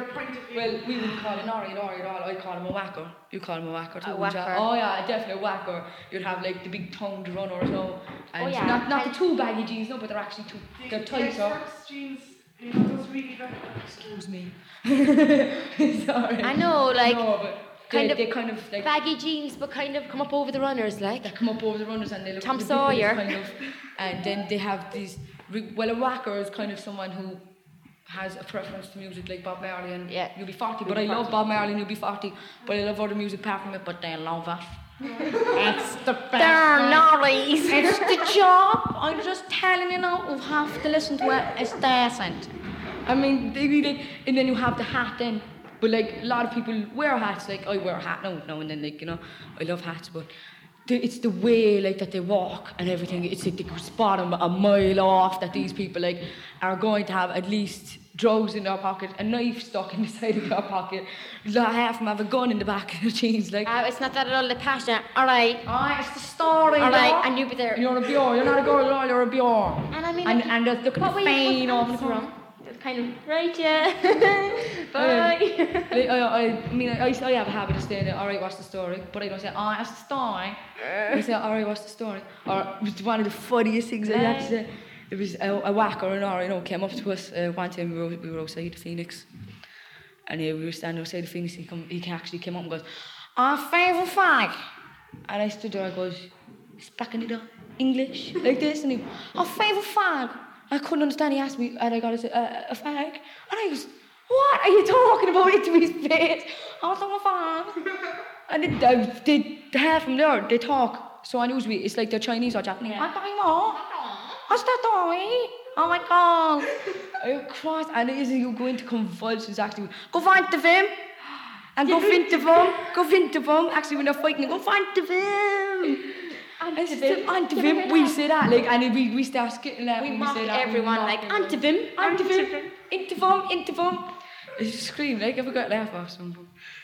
their point of view. Well, we wouldn't call it Nori at all. I call him a whacker. You call him a whacker too. A whacker. Oh yeah, definitely a whacker. You'd have like the big tongued runners, no. And yeah. not the too baggy jeans, no, but they're actually too. They're tight, so. Jeans, you know, those really very. Excuse me. Sorry. I know, like. No, but they kind of like baggy jeans, but kind of come up over the runners, like. They come up over the runners and they look Tom ridiculous, Sawyer. kind of, and then they have these. Well, a whacker is kind of someone who has a preference to music like Bob Marley and You'll Be 40, but I love Bob Marley and You'll Be 40, but I love other music apart from it, but they love it. It's the best. They're naughties. It's the job. I'm just telling you now, you have to listen to it. It's decent. I mean, they really, and then you have the hat then. But like a lot of people wear hats, like I wear a hat now and then, like, you know, I love hats, but it's the way like that they walk and everything. It's like they could spot them a mile off that these people like are going to have at least drugs in their pocket, a knife stuck in the side of their pocket, half of them have a gun in the back of their jeans, like. It's not that at all, the passion. All right. It's the story. All right, and you be there. You're a bjorn. You're not a girl at all. You're a bjorn. And I mean, and the fame of the from. Kind of right, yeah. Bye. I mean, I have a habit of saying, all right, what's the story? But I don't say, that's the story. I say, all right, what's the story? Or it was one of the funniest things I had to say. It was a whacker and all, you know, came up to us one time. We were outside the Phoenix, and we were standing outside the Phoenix. He actually came up and goes, "Our favourite fag," and I stood there. I goes, speaking it up English like this, and he, "Our favourite fag." I couldn't understand. He asked me, and I got to say, a fag, and I goes, "What are you talking about?" Into his face. I was like, "A fag," and they half from there they talk. So unusually, it's like they're Chinese or Japanese. Yeah. What's that doing? Oh my God! I crossed, and you go into convulsions. Actually, go find the film, and go find the film. Actually, when they're fighting, go find the film. Antivim, we say that, like, and we start skitting that. We mock everyone, like, Antivim. Intervim. It's a scream, like, I forgot to laugh or something.